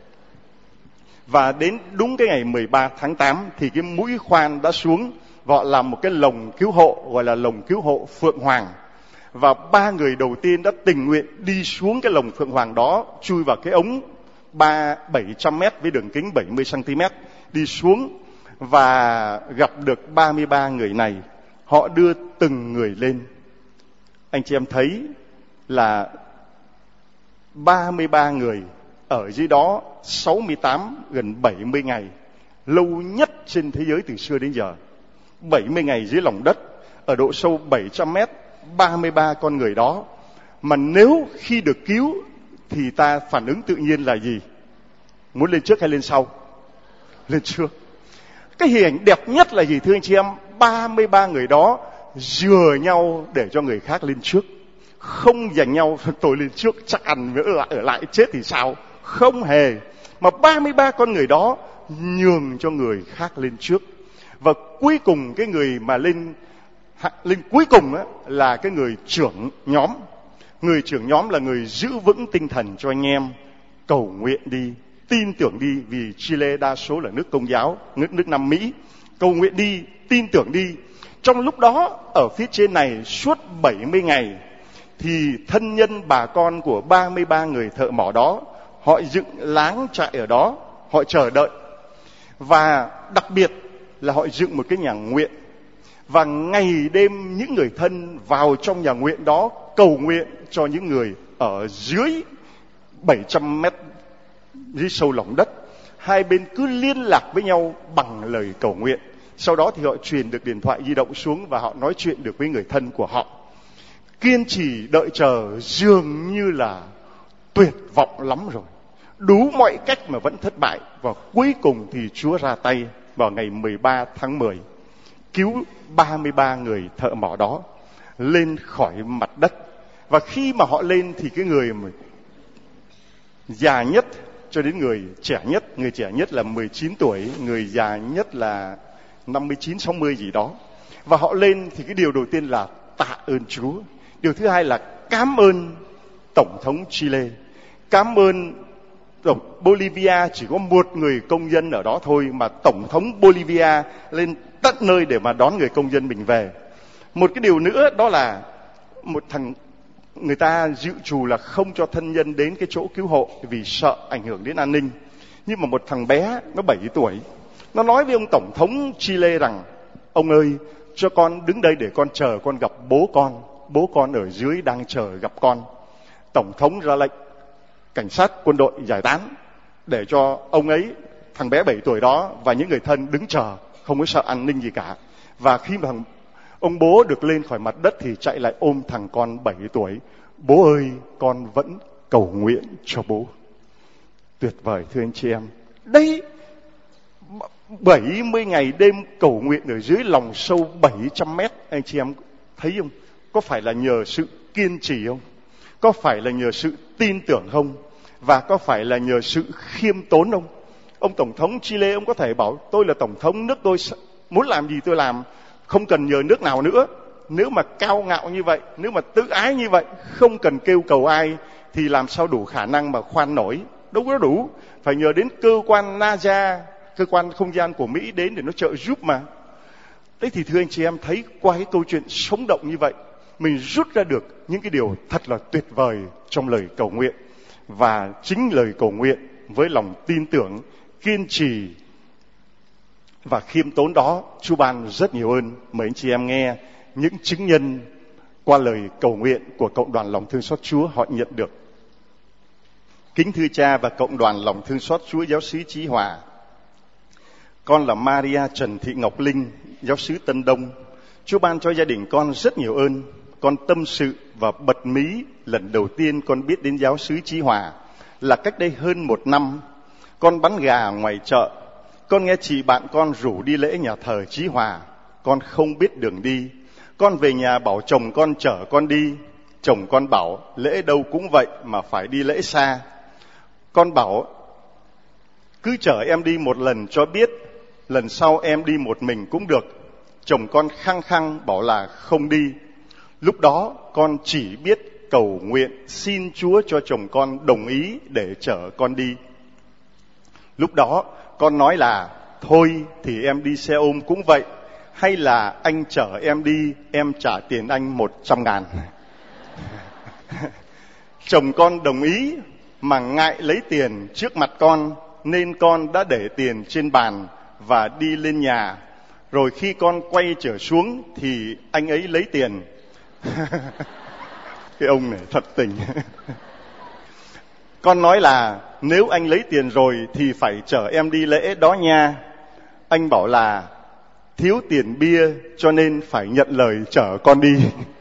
Và đến đúng cái ngày mười ba tháng tám thì cái mũi khoan đã xuống, và họ làm một cái lồng cứu hộ gọi là lồng cứu hộ Phượng Hoàng. Và ba người đầu tiên đã tình nguyện đi xuống cái lồng Phượng Hoàng đó, chui vào cái ống ba bảy trăm mét với đường kính bảy mươi xăng ti mét, đi xuống và gặp được ba mươi ba người này. họ đưa từng người lên. Anh chị em thấy là ba mươi ba người ở dưới đó sáu mươi tám, gần bảy mươi ngày, lâu nhất trên thế giới từ xưa đến giờ. bảy mươi ngày dưới lòng đất, ở độ sâu bảy trăm mét, ba mươi ba con người đó. Mà nếu khi được cứu thì ta phản ứng tự nhiên là gì? Muốn lên trước hay lên sau? Lên trước. Cái hình ảnh đẹp nhất là gì thưa anh chị em? ba mươi ba người đó dừa nhau để cho người khác lên trước. Không giành nhau tôi lên trước chắc ăn nữa lại ở lại chết thì sao? Không hề. Mà ba mươi ba con người đó nhường cho người khác lên trước. Và cuối cùng cái người mà lên lên cuối cùng á, là cái người trưởng nhóm. Người trưởng nhóm là người giữ vững tinh thần cho anh em. Cầu nguyện đi, tin tưởng đi, vì Chile đa số là nước Công giáo, nước nước Nam Mỹ. Cầu nguyện đi, tin tưởng đi. Trong lúc đó ở phía trên này suốt bảy mươi ngày thì thân nhân bà con của ba mươi ba người thợ mỏ đó, họ dựng láng trại ở đó, họ chờ đợi. Và đặc biệt là họ dựng một cái nhà nguyện. Và ngày đêm những người thân vào trong nhà nguyện đó cầu nguyện cho những người ở dưới bảy trăm mét dưới sâu lòng đất. Hai bên cứ liên lạc với nhau bằng lời cầu nguyện. Sau đó thì họ truyền được điện thoại di động xuống và họ nói chuyện được với người thân của họ. Kiên trì đợi chờ dường như là tuyệt vọng lắm rồi. Đủ mọi cách mà vẫn thất bại. Và cuối cùng thì Chúa ra tay vào ngày mười ba tháng mười. Cứu ba mươi ba người thợ mỏ đó lên khỏi mặt đất. Và khi mà họ lên thì cái người mà già nhất cho đến người trẻ nhất, người trẻ nhất là mười chín tuổi, người già nhất là năm mươi chín, sáu mươi gì đó. Và họ lên thì cái điều đầu tiên là tạ ơn Chúa. Điều thứ hai là cảm ơn Tổng thống Chile. Cảm ơn Tổng Bolivia, chỉ có một người công dân ở đó thôi mà Tổng thống Bolivia lên tận nơi để mà đón người công dân mình về. Một cái điều nữa đó là một thằng người ta dự trù là không cho thân nhân đến cái chỗ cứu hộ vì sợ ảnh hưởng đến an ninh. Nhưng mà một thằng bé nó bảy tuổi, nó nói với ông Tổng thống Chile rằng: ông ơi, cho con đứng đây để con chờ con gặp bố con. Bố con ở dưới đang chờ gặp con. Tổng thống ra lệnh cảnh sát quân đội giải tán để cho ông ấy, thằng bé bảy tuổi đó và những người thân đứng chờ, không có sợ an ninh gì cả. Và khi mà thằng ông bố được lên khỏi mặt đất thì chạy lại ôm thằng con bảy tuổi. Bố ơi, con vẫn cầu nguyện cho bố. Tuyệt vời thưa anh chị em. Đây, bảy mươi ngày đêm cầu nguyện ở dưới lòng sâu bảy trăm mét. Anh chị em thấy không? Có phải là nhờ sự kiên trì không? Có phải là nhờ sự tin tưởng không? Và có phải là nhờ sự khiêm tốn không? Ông Tổng thống Chile, ông có thể bảo tôi là Tổng thống nước tôi, muốn làm gì tôi làm, không cần nhờ nước nào nữa. Nếu mà cao ngạo như vậy, nếu mà tự ái như vậy, không cần kêu cầu ai, thì làm sao đủ khả năng mà khoan nổi? Đâu có đủ. Phải nhờ đến cơ quan NASA, cơ quan không gian của Mỹ đến để nó trợ giúp mà. Thế thì thưa anh chị em, thấy qua cái câu chuyện sống động như vậy, mình rút ra được những cái điều thật là tuyệt vời trong lời cầu nguyện. Và chính lời cầu nguyện với lòng tin tưởng, kiên trì và khiêm tốn đó, Chúa ban rất nhiều ơn. Mời anh chị em nghe những chứng nhân qua lời cầu nguyện của cộng đoàn lòng thương xót Chúa họ nhận được. Kính thưa cha và cộng đoàn lòng thương xót Chúa giáo xứ Chí Hòa, con là Maria Trần Thị Ngọc Linh, giáo xứ Tân Đông. Chúa ban cho gia đình con rất nhiều ơn. Con tâm sự và bật mí lần đầu tiên con biết đến giáo xứ Chí Hòa là cách đây hơn một năm. Con bán gà ngoài chợ. Con nghe chị bạn con rủ đi lễ nhà thờ Chí Hòa. Con không biết đường đi. Con về nhà bảo chồng con chở con đi. Chồng con bảo lễ đâu cũng vậy mà phải đi lễ xa. Con bảo cứ chở em đi một lần cho biết, lần sau em đi một mình cũng được. Chồng con khăng khăng bảo là không đi. Lúc đó con chỉ biết cầu nguyện xin Chúa cho chồng con đồng ý để chở con đi. Lúc đó con nói là thôi thì em đi xe ôm cũng vậy, hay là anh chở em đi, em trả tiền anh một trăm ngàn. Chồng con đồng ý mà ngại lấy tiền trước mặt con, nên con đã để tiền trên bàn và đi lên nhà. Rồi khi con quay trở xuống thì anh ấy lấy tiền. Cái ông này thật tình. Con nói là nếu anh lấy tiền rồi thì phải chở em đi lễ đó nha. Anh bảo là thiếu tiền bia cho nên phải nhận lời chở con đi.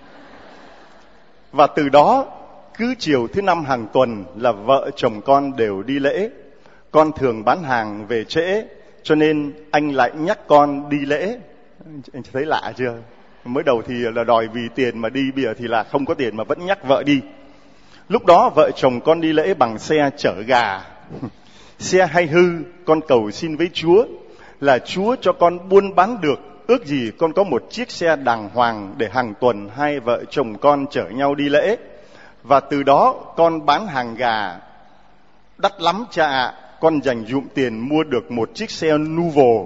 Và từ đó cứ chiều thứ năm hàng tuần là vợ chồng con đều đi lễ. Con thường bán hàng về trễ cho nên anh lại nhắc con đi lễ. Anh thấy lạ chưa? Mới đầu thì là đòi vì tiền mà đi, bây giờ thì là không có tiền mà vẫn nhắc vợ đi. Lúc đó vợ chồng con đi lễ bằng xe chở gà. Xe hay hư, con cầu xin với Chúa là Chúa cho con buôn bán được. Ước gì con có một chiếc xe đàng hoàng để hàng tuần hai vợ chồng con chở nhau đi lễ. Và từ đó con bán hàng gà. Đắt lắm cha ạ, con dành dụm tiền mua được một chiếc xe Nuvo.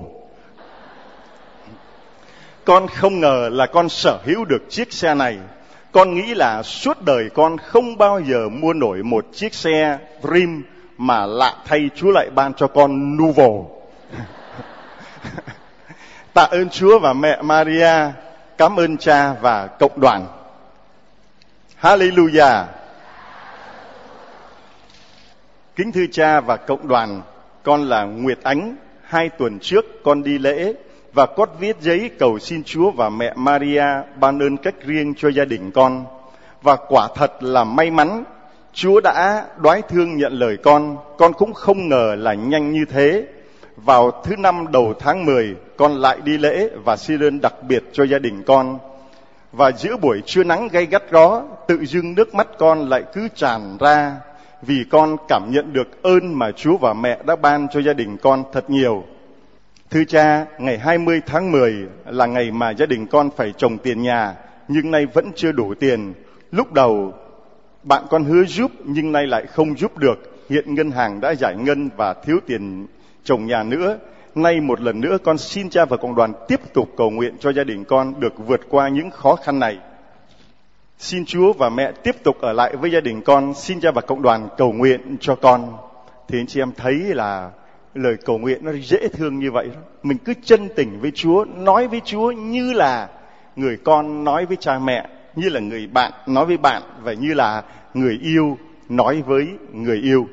Con không ngờ là con sở hữu được chiếc xe này. Con nghĩ là suốt đời con không bao giờ mua nổi một chiếc xe Dream, mà lạ thay Chúa lại ban cho con Nuvo. Tạ ơn Chúa và mẹ Maria, cảm ơn cha và cộng đoàn. Hallelujah. Kính thưa cha và cộng đoàn, con là Nguyệt Ánh. Hai tuần trước con đi lễ và có viết giấy cầu xin Chúa và mẹ Maria ban ơn cách riêng cho gia đình con. Và quả thật là may mắn, Chúa đã đoái thương nhận lời con. Con cũng không ngờ là nhanh như thế. Vào thứ năm đầu tháng mười, con lại đi lễ và xin ơn đặc biệt cho gia đình con. Và giữa buổi trưa nắng gay gắt đó, tự dưng nước mắt con lại cứ tràn ra, vì con cảm nhận được ơn mà Chúa và mẹ đã ban cho gia đình con thật nhiều. Thưa cha, ngày hai mươi tháng mười là ngày mà gia đình con phải trồng tiền nhà, nhưng nay vẫn chưa đủ tiền. Lúc đầu bạn con hứa giúp nhưng nay lại không giúp được. Hiện ngân hàng đã giải ngân và thiếu tiền trồng nhà nữa. Nay một lần nữa con xin cha và cộng đoàn tiếp tục cầu nguyện cho gia đình con được vượt qua những khó khăn này. Xin Chúa và mẹ tiếp tục ở lại với gia đình con. Xin cha và cộng đoàn cầu nguyện cho con. Thì anh chị em thấy là lời cầu nguyện nó dễ thương như vậy. Mình cứ chân tình với Chúa, nói với Chúa như là người con nói với cha mẹ, như là người bạn nói với bạn, và như là người yêu nói với người yêu.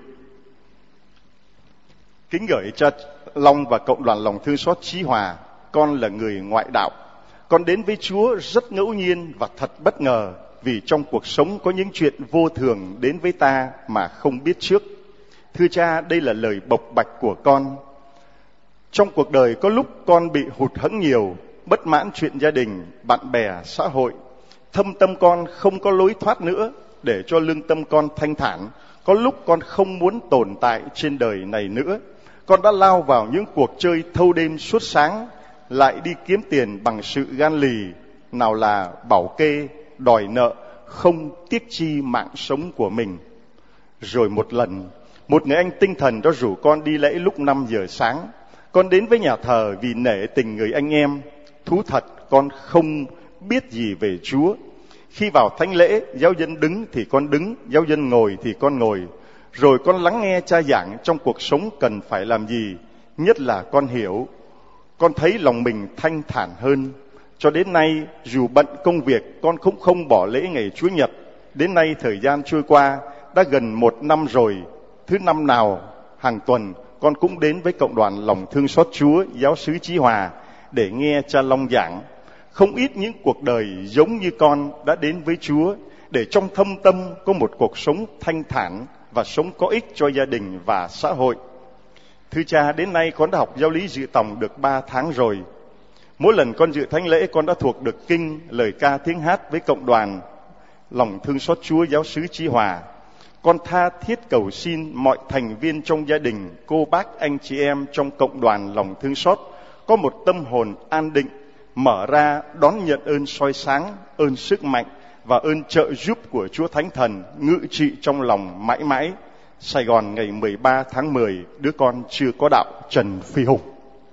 Kính gửi cha Long và cộng đoàn lòng thương xót Chí Hòa. Con là người ngoại đạo. Con đến với Chúa rất ngẫu nhiên và thật bất ngờ, vì trong cuộc sống có những chuyện vô thường đến với ta mà không biết trước. Thưa cha, đây là lời bộc bạch của con. Trong cuộc đời có lúc con bị hụt hẫng nhiều, bất mãn chuyện gia đình, bạn bè, xã hội. Thâm tâm con không có lối thoát nữa để cho lương tâm con thanh thản. Có lúc con không muốn tồn tại trên đời này nữa. Con đã lao vào những cuộc chơi thâu đêm suốt sáng, lại đi kiếm tiền bằng sự gan lì, nào là bảo kê, đòi nợ, không tiếc chi mạng sống của mình. Rồi một lần, một người anh tinh thần đó rủ con đi lễ lúc năm giờ sáng. Con đến với nhà thờ vì nể tình người anh em. Thú thật, con không biết gì về Chúa. Khi vào thánh lễ, giáo dân đứng thì con đứng, giáo dân ngồi thì con ngồi. Rồi con lắng nghe cha giảng trong cuộc sống cần phải làm gì. Nhất là con hiểu, con thấy lòng mình thanh thản hơn. Cho đến nay, dù bận công việc, con cũng không bỏ lễ ngày Chúa Nhật. Đến nay thời gian trôi qua, đã gần một năm rồi. Thứ năm nào, hàng tuần, con cũng đến với cộng đoàn lòng thương xót Chúa, giáo xứ Chí Hòa, để nghe cha Long giảng. Không ít những cuộc đời giống như con đã đến với Chúa, để trong thâm tâm có một cuộc sống thanh thản và sống có ích cho gia đình và xã hội. Thưa cha, đến nay con đã học giáo lý dự tòng được ba tháng rồi. Mỗi lần con dự thánh lễ, con đã thuộc được kinh, lời ca tiếng hát với cộng đoàn lòng thương xót Chúa, giáo xứ Chí Hòa. Con tha thiết cầu xin mọi thành viên trong gia đình, cô bác, anh chị em trong cộng đoàn lòng thương xót có một tâm hồn an định, mở ra đón nhận ơn soi sáng, ơn sức mạnh và ơn trợ giúp của Chúa Thánh Thần ngự trị trong lòng mãi mãi. Sài Gòn ngày mười ba tháng mười, đứa con chưa có đạo, Trần Phi Hùng.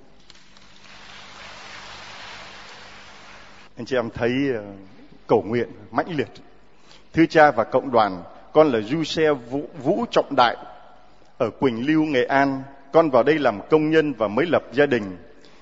Anh chị em thấy uh, cầu nguyện mãnh liệt. Thưa cha và cộng đoàn, con là du xe Vũ, Vũ Trọng Đại ở Quỳnh Lưu, Nghệ An. Con vào đây làm công nhân và mới lập gia đình.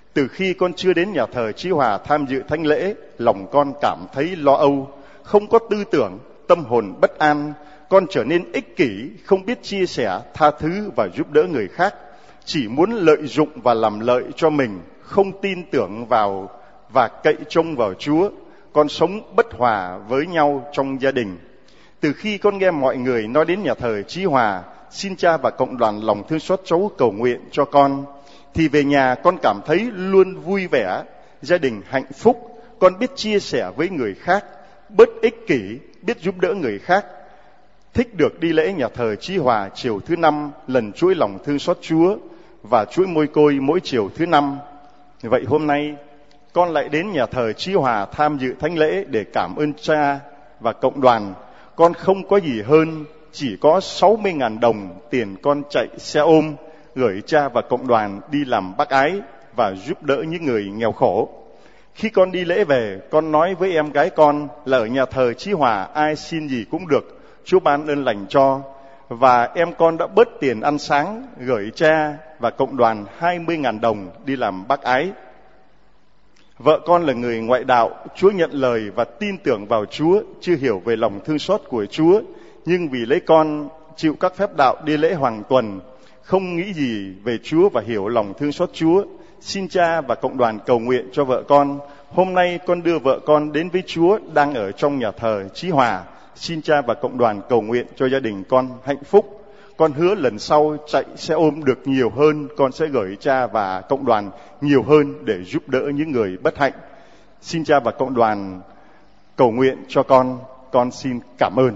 Từ khi con chưa đến nhà thờ Chí Hòa tham dự thánh lễ, lòng con cảm thấy lo âu, không có tư tưởng, tâm hồn bất an. Con trở nên ích kỷ, không biết chia sẻ, tha thứ và giúp đỡ người khác, chỉ muốn lợi dụng và làm lợi cho mình, không tin tưởng vào và cậy trông vào Chúa. Con sống bất hòa với nhau trong gia đình. Từ khi con nghe mọi người nói đến nhà thờ Chí Hòa, xin cha và cộng đoàn lòng thương xót cháu cầu nguyện cho con, thì về nhà con cảm thấy luôn vui vẻ, gia đình hạnh phúc. Con biết chia sẻ với người khác, bớt ích kỷ, biết giúp đỡ người khác. Thích được đi lễ nhà thờ Chí Hòa chiều thứ năm, lần chuỗi lòng thương xót Chúa và chuỗi môi côi mỗi chiều thứ năm. Vậy hôm nay con lại đến nhà thờ Chí Hòa tham dự thánh lễ để cảm ơn cha và cộng đoàn. Con không có gì hơn, chỉ có sáu mươi ngàn đồng tiền con chạy xe ôm gửi cha và cộng đoàn đi làm bác ái và giúp đỡ những người nghèo khổ. Khi con đi lễ về, con nói với em gái con là ở nhà thờ Chí Hòa ai xin gì cũng được, Chúa ban ơn lành cho. Và em con đã bớt tiền ăn sáng gửi cha và cộng đoàn hai mươi ngàn đồng đi làm bác ái. Vợ con là người ngoại đạo, Chúa nhận lời và tin tưởng vào Chúa, chưa hiểu về lòng thương xót của Chúa. Nhưng vì lấy con chịu các phép đạo đi lễ hoàng tuần, không nghĩ gì về Chúa và hiểu lòng thương xót Chúa. Xin cha và cộng đoàn cầu nguyện cho vợ con. Hôm nay con đưa vợ con đến với Chúa đang ở trong nhà thờ Chí Hòa. Xin cha và cộng đoàn cầu nguyện cho gia đình con hạnh phúc. Con hứa lần sau chạy xe ôm được nhiều hơn, con sẽ gửi cha và cộng đoàn nhiều hơn để giúp đỡ những người bất hạnh. Xin cha và cộng đoàn cầu nguyện cho con. Con xin cảm ơn.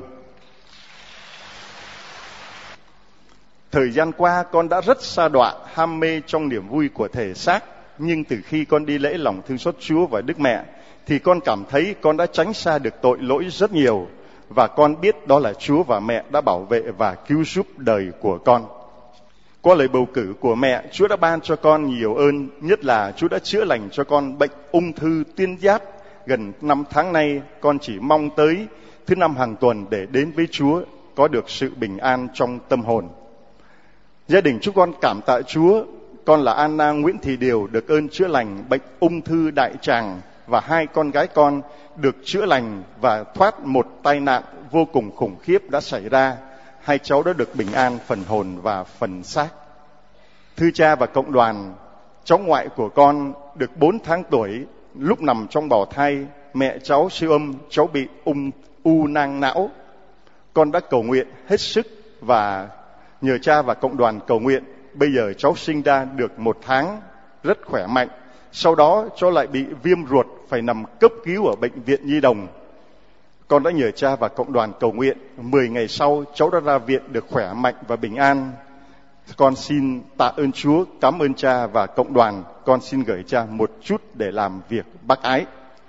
Thời gian qua con đã rất sa đọa, ham mê trong niềm vui của thể xác. Nhưng từ khi con đi lễ lòng thương xót Chúa và Đức Mẹ, thì con cảm thấy con đã tránh xa được tội lỗi rất nhiều. Và con biết đó là Chúa và mẹ đã bảo vệ và cứu giúp đời của con. Qua lời bầu cử của mẹ, Chúa đã ban cho con nhiều ơn. Nhất là Chúa đã chữa lành cho con bệnh ung thư tuyến giáp. Gần năm tháng nay, con chỉ mong tới thứ năm hàng tuần để đến với Chúa, có được sự bình an trong tâm hồn. Gia đình chúng con cảm tạ Chúa. Con là Anna Nguyễn Thị Điều được ơn chữa lành bệnh ung thư đại tràng, và hai con gái con được chữa lành và thoát một tai nạn vô cùng khủng khiếp đã xảy ra. Hai cháu đã được bình an phần hồn và phần xác. Thưa cha và cộng đoàn, cháu ngoại của con được bốn tháng tuổi, lúc nằm trong bào thai, mẹ cháu siêu âm cháu bị ung u nang não. Con đã cầu nguyện hết sức và nhờ cha và cộng đoàn cầu nguyện. Bây giờ cháu sinh ra được một tháng, rất khỏe mạnh. Sau đó cháu lại bị viêm ruột, phải nằm cấp cứu ở bệnh viện Nhi Đồng. Con đã nhờ cha và cộng đoàn cầu nguyện. Mười ngày sau cháu đã ra viện được khỏe mạnh và bình an. Con xin tạ ơn Chúa, cảm ơn cha và cộng đoàn. Con xin gửi cha một chút để làm việc bác ái.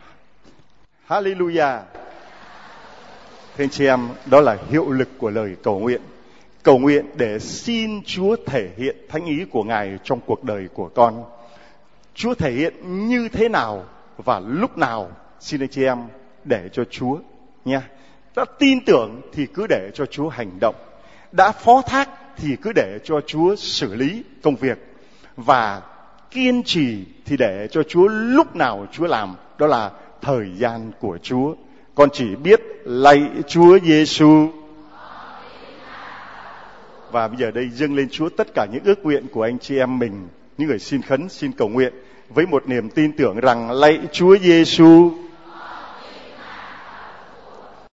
Hallelujah. Thưa anh chị em, đó là hiệu lực của lời cầu nguyện. Cầu nguyện để xin Chúa thể hiện thánh ý của Ngài trong cuộc đời của con. Chúa thể hiện như thế nào và lúc nào, xin anh chị em để cho Chúa nha. Đã tin tưởng thì cứ để cho Chúa hành động. Đã phó thác thì cứ để cho Chúa xử lý công việc. Và kiên trì thì để cho Chúa lúc nào Chúa làm. Đó là thời gian của Chúa. Con chỉ biết lạy Chúa Giêsu. Và bây giờ đây dâng lên Chúa tất cả những ước nguyện của anh chị em mình, những người xin khấn, xin cầu nguyện với một niềm tin tưởng rằng lạy Chúa Giêsu,